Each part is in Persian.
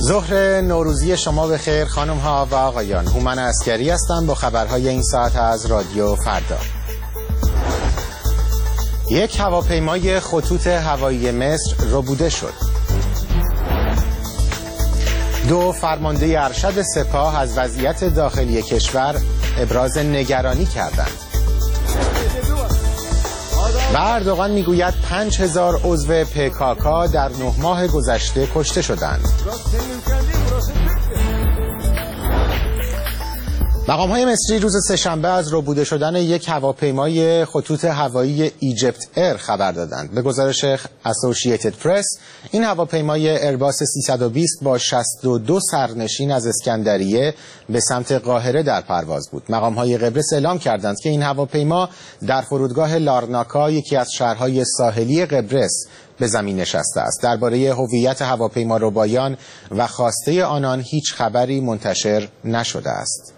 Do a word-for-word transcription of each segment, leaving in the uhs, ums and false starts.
ظهر نوروزی شما بخیر خانم ها و آقایان. هومن عسکری هستم با خبرهای این ساعت از رادیو فردا. یک هواپیمای خطوط هوایی مصر ربوده شد. دو فرمانده ارشد سپاه از وضعیت داخلی کشور ابراز نگرانی کردند. و اردوغان میگوید پنج هزار عضو پکاکا در نه ماه گذشته کشته شدند. مقام‌های مصری روز سه‌شنبه از ربوده شدن یک هواپیمای خطوط هوایی ایجیپت ایر خبر دادند. به گزارش اسوسییتد پرس، این هواپیمای ایرباس سیصد و بیست با شصت و دو سرنشین از اسکندریه به سمت قاهره در پرواز بود. مقام‌های قبرس اعلام کردند که این هواپیما در فرودگاه لارناکا، یکی از شهرهای ساحلی قبرس، به زمین نشسته است. درباره هویت هواپیما ربایان و خواسته آنان هیچ خبری منتشر نشده است.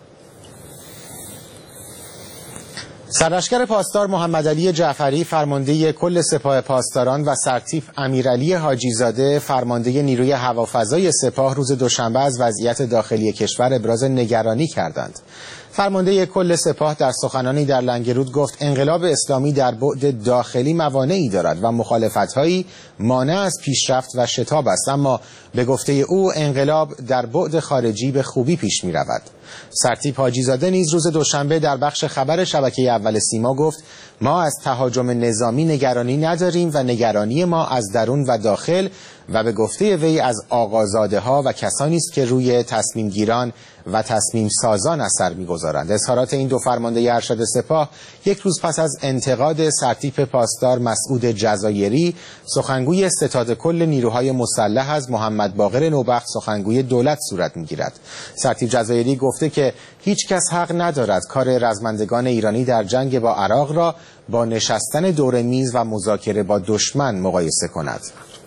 سرلشکر پاسدار محمد علی جعفری فرمانده کل سپاه پاسداران و سرتیپ امیرعلی حاجی زاده فرمانده نیروی هوافضای سپاه روز دوشنبه از وضعیت داخلی کشور ابراز نگرانی کردند. فرمانده کل سپاه در سخنانی در لنگرود گفت انقلاب اسلامی در بعد داخلی موانعی دارد و مخالفت‌هایی مانع از پیشرفت و شتاب است، اما به گفته او انقلاب در بعد خارجی به خوبی پیش می‌رود. سرتیپ حاجی زاده نیز روز دوشنبه در بخش خبر شبکه اول سیما گفت ما از تهاجم نظامی نگرانی نداریم و نگرانی ما از درون و داخل و به گفته وی از آقازاده‌ها و کسانی است که روی تصمیم گیران و تصمیم سازان اثر می‌گذارند. اظهارات این دو فرمانده ارشد سپاه یک روز پس از انتقاد سرتیپ پاسدار مسعود جزایری، سخنگوی ستاد کل نیروهای مسلح از محمد باقر نوبخت سخنگوی دولت صورت می‌گیرد. سرتیپ جزایری گفته که هیچ کس حق ندارد کار رزمندگان ایرانی در جنگ با عراق را با نشستن دور میز و مذاکره با دشمن مقایسه کند.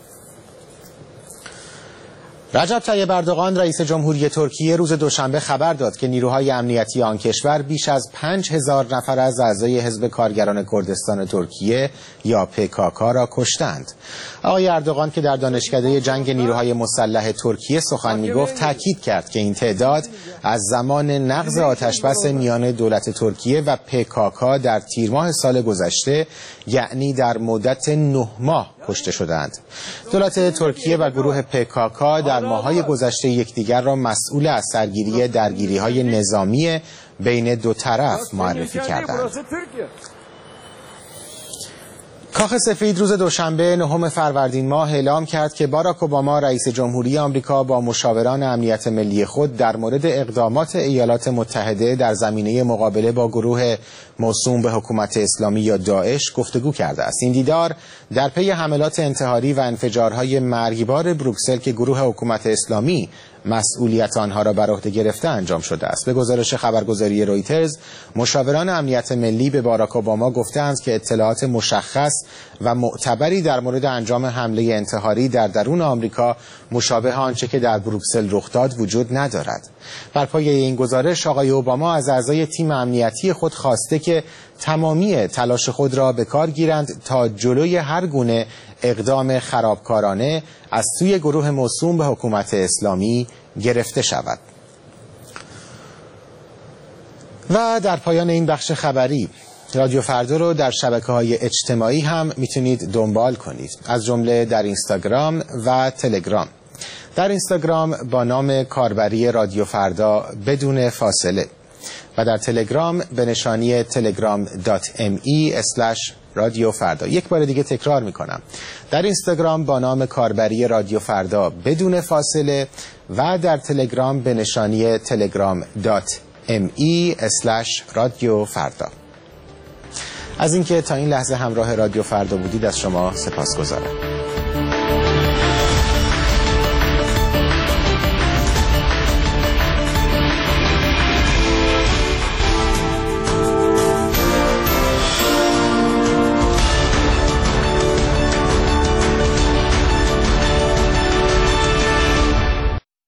رجب طیب اردوغان رئیس جمهوری ترکیه روز دوشنبه خبر داد که نیروهای امنیتی آن کشور بیش از پنج هزار نفر از اعضای حزب کارگران کردستان ترکیه یا پکاکا را کشتند. آقای اردوغان که در دانشکده جنگ نیروهای مسلح ترکیه سخن می‌گفت تاکید کرد که این تعداد از زمان نقض آتشبس میان دولت ترکیه و پکاکا در تیر ماه سال گذشته، یعنی در مدت نه ماه کشته شدند. دولت ترکیه و گروه پکاکا در ماه‌های گذشته یکدیگر را مسئول از سرگیری درگیری‌های نظامی بین دو طرف معرفی کردند. کاخ سفید روز دوشنبه نهم فروردین ماه اعلام کرد که باراک اوباما رئیس جمهوری آمریکا با مشاوران امنیت ملی خود در مورد اقدامات ایالات متحده در زمینه مقابله با گروه موسوم به حکومت اسلامی یا داعش گفتگو کرده است. این دیدار در پی حملات انتحاری و انفجارهای مرگبار بروکسل که گروه حکومت اسلامی مسئولیت آنها را بر عهده گرفته انجام شده است. به گزارش خبرگزاری رویترز، مشاوران امنیت ملی به باراک اوباما گفتند که اطلاعات مشخص و معتبری در مورد انجام حمله انتحاری در درون آمریکا مشابه آنچه که در بروکسل رخ داد وجود ندارد. بر پایه این گزارش آقای اوباما از اعضای تیم امنیتی خود خواسته که تمامی تلاش خود را به کار گیرند تا جلوی هر گونه اقدام خرابکارانه از سوی گروه موسوم به حکومت اسلامی گرفته شود. و در پایان این بخش خبری، رادیو فردا رو در شبکه‌های اجتماعی هم میتونید دنبال کنید، از جمله در اینستاگرام و تلگرام. در اینستاگرام با نام کاربری رادیو فردا بدون فاصله و در تلگرام به نشانی تلگرام دات ام ای اسلش رادیو فردا. یک بار دیگه تکرار میکنم، در اینستاگرام با نام کاربری رادیو فردا بدون فاصله و در تلگرام به نشانی تلگرام دات ام ای اسلش رادیو فردا. از اینکه تا این لحظه همراه رادیو فردا بودید از شما سپاسگزارم.